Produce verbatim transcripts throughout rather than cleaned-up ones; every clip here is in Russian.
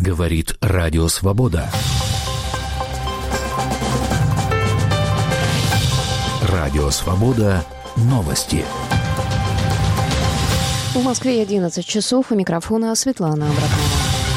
Говорит Радио Свобода. Радио Свобода. Новости. В Москве одиннадцать часов. У микрофона Светлана Абракова.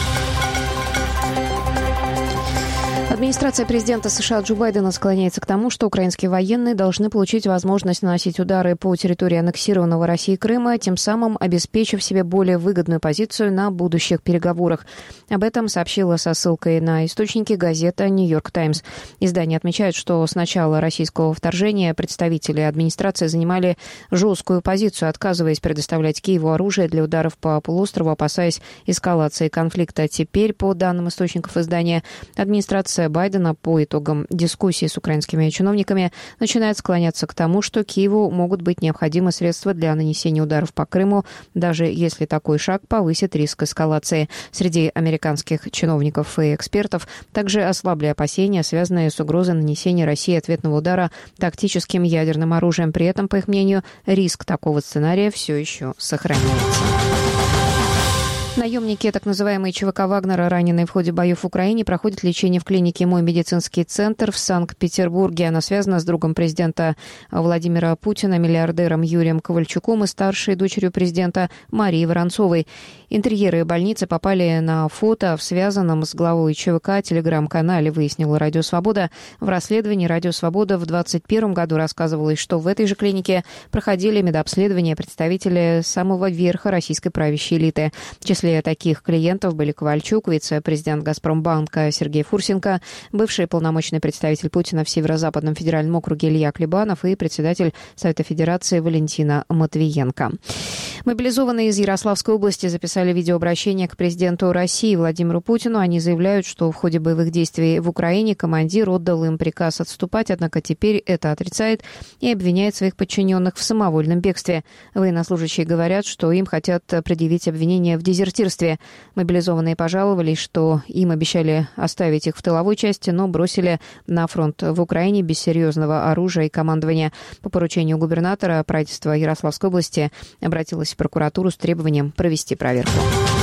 Администрация президента США Джо Байдена склоняется к тому, что украинские военные должны получить возможность наносить удары по территории аннексированного Россией Крыма, тем самым обеспечив себе более выгодную позицию на будущих переговорах. Об этом сообщила со ссылкой на источники газета «Нью-Йорк Таймс». Издание отмечает, что с начала российского вторжения представители администрации занимали жесткую позицию, отказываясь предоставлять Киеву оружие для ударов по полуострову, опасаясь эскалации конфликта. Теперь, по данным источников издания, администрация Байдена по итогам дискуссии с украинскими чиновниками начинает склоняться к тому, что Киеву могут быть необходимы средства для нанесения ударов по Крыму, даже если такой шаг повысит риск эскалации. Среди американских чиновников и экспертов также ослабли опасения, связанные с угрозой нанесения России ответного удара тактическим ядерным оружием. При этом, по их мнению, риск такого сценария все еще сохраняется. Наемники, так называемые ЧВК Вагнера, раненые в ходе боев в Украине, проходят лечение в клинике «Мой медицинский центр» в Санкт-Петербурге. Она связана с другом президента Владимира Путина, миллиардером Юрием Ковальчуком и старшей дочерью президента Марией Воронцовой. Интерьеры больницы попали на фото в связанном с главой ЧВК телеграм-канале, выяснила Радио Свобода. В расследовании Радио Свобода в двадцать первом году рассказывалось, что в этой же клинике проходили медобследования представители самого верха российской правящей элиты. В числе таких клиентов были Ковальчук, вице-президент «Газпромбанка» Сергей Фурсенко, бывший полномочный представитель Путина в Северо-Западном федеральном округе Илья Клебанов и председатель Совета Федерации Валентина Матвиенко. Мобилизованные из Ярославской области записали видеообращение к президенту России Владимиру Путину. Они заявляют, что в ходе боевых действий в Украине командир отдал им приказ отступать, однако теперь это отрицает и обвиняет своих подчиненных в самовольном бегстве. Военнослужащие говорят, что им хотят предъявить обвинение в дезертирстве. Мобилизованные пожаловались, что им обещали оставить их в тыловой части, но бросили на фронт в Украине без серьезного оружия и командования. По поручению губернатора правительства Ярославской области обратилось в прокуратуру с требованием провести проверку.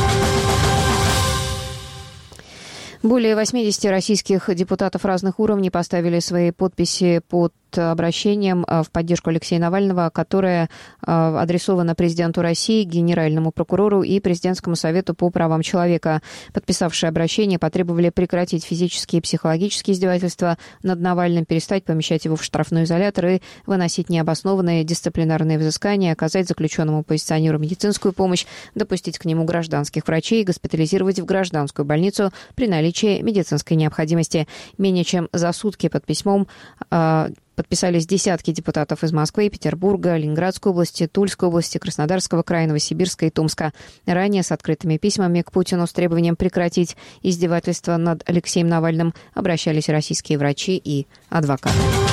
Более восьмидесяти российских депутатов разных уровней поставили свои подписи под обращением в поддержку Алексея Навального, которое адресовано президенту России, генеральному прокурору и президентскому совету по правам человека. Подписавшие обращение потребовали прекратить физические и психологические издевательства над Навальным, перестать помещать его в штрафной изолятор и выносить необоснованные дисциплинарные взыскания, оказать заключенному оппозиционеру медицинскую помощь, допустить к нему гражданских врачей и госпитализировать в гражданскую больницу при наличии медицинской необходимости. Менее чем за сутки под письмом подписались десятки депутатов из Москвы, Петербурга, Ленинградской области, Тульской области, Краснодарского края, Новосибирска и Томска. Ранее с открытыми письмами к Путину с требованием прекратить издевательства над Алексеем Навальным обращались российские врачи и адвокаты.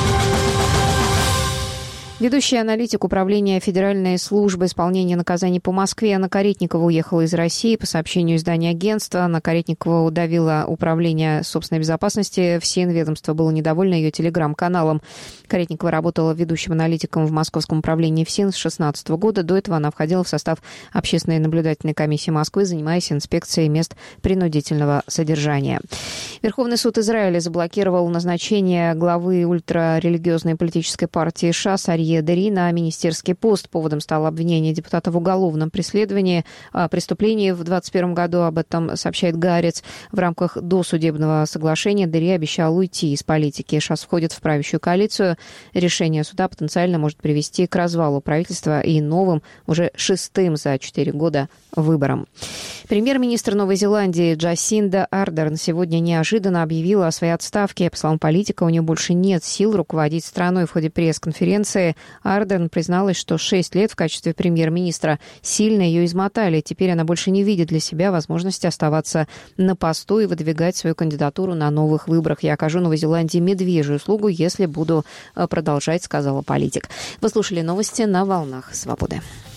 Ведущий аналитик Управления Федеральной службы исполнения наказаний по Москве Анна Каретникова уехала из России. По сообщению издания агентства, Анна Каретникова удавила Управление собственной безопасности. Все ведомство было недовольно ее телеграм-каналом. Каретникова работала ведущим аналитиком в Московском управлении ФСИН с две тысячи шестнадцатого года. До этого она входила в состав Общественной наблюдательной комиссии Москвы, занимаясь инспекцией мест принудительного содержания. Верховный суд Израиля заблокировал назначение главы ультрарелигиозной политической партии ШАС Арье Дери на министерский пост. Поводом стало обвинение депутата в уголовном преследовании, преступлении в двадцать первом году. Об этом сообщает Гаарец. В рамках досудебного соглашения Дери обещал уйти из политики. ШАС входит в правящую коалицию. Решение суда потенциально может привести к развалу правительства и новым, уже шестым за четыре года, выборам. Премьер-министр Новой Зеландии Джасинда Ардерн сегодня неожиданно объявила о своей отставке. По словам политика, у нее больше нет сил руководить страной. В ходе пресс-конференции Ардерн призналась, что шесть лет в качестве премьер-министра сильно ее измотали. Теперь она больше не видит для себя возможности оставаться на посту и выдвигать свою кандидатуру на новых выборах. «Я окажу Новой Зеландии медвежью услугу, если буду продолжать», — сказала политик. Вы слушали новости на «Волнах Свободы».